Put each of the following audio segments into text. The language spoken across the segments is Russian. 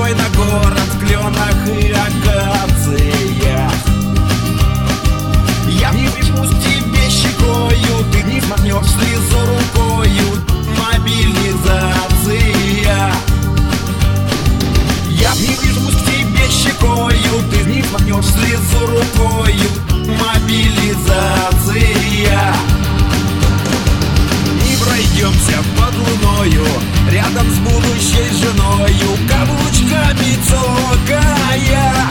спокойно город в кленах и акациях. Я не прижмусь к тебе щекою, ты не смахнешь слезу рукою. Мобилизация. Я не прижмусь к тебе щекою, ты не смахнешь слезу рукою. Мобилизация. И пройдемся под луною рядом с будущей женою, каблучками цокая,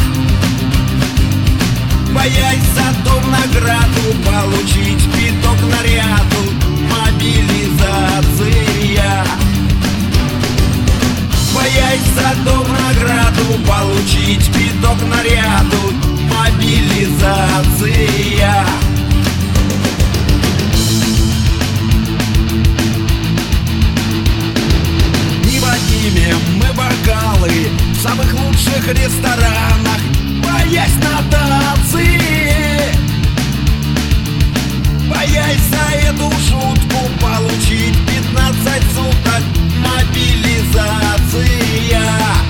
боясь за то в награду получить пяток наряду. Мобилизация. Боясь за то в награду получить пяток наряду. Мобилизация. Не поднимем мы бокалы в самых лучших ресторанах, боясь нотации, боясь за эту шутку получить 15 суток. Мобилизация.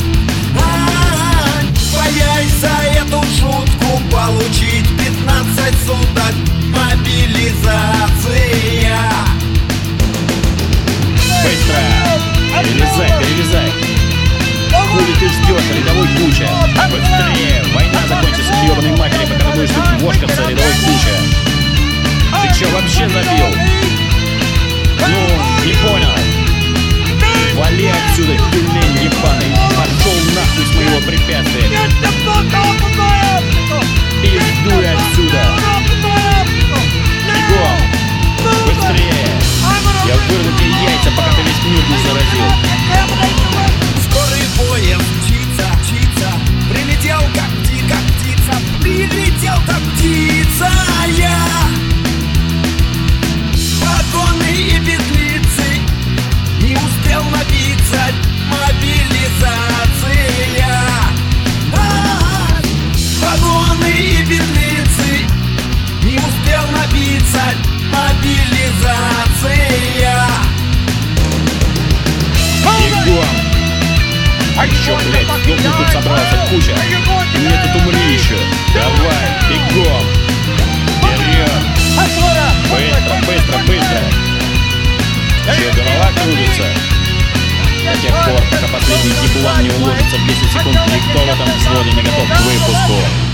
Боясь за эту шутку получить 15 суток. Мобилизация. Быстро! Перелезай, перелезай! Хули ты ждешь, рядовой куча? Быстрее! Война закончится к ебаной матери, пока ты будешь тут вошкаться, рядовой куча! Ты чё вообще забил? Ну, не понял. Вали отсюда, пельмень ебаный. Пошел нахуй с моего препятствия. Пиздуй отсюда. Бегом. Быстрее. Я вырву тебе яйца, пока ты весь мир не заразил. Скорый поезд мчится, мчится, прилетел как птица, прилетел как птица. Я вагоны и петлицы не успел набиться. Мобилизация. Вагоны и петлицы не успел набиться. Мобилизация. Бегом. А еще, блядь, сдохнуть тут собрался куча. И мне тут умри еще. Давай, бегом. Вперед. Быстро, быстро, быстро. Че, голова кружится? До тех пор, пока последний еблан не уложится в 10 секунд, никто в этом взводе не готов к выпуску.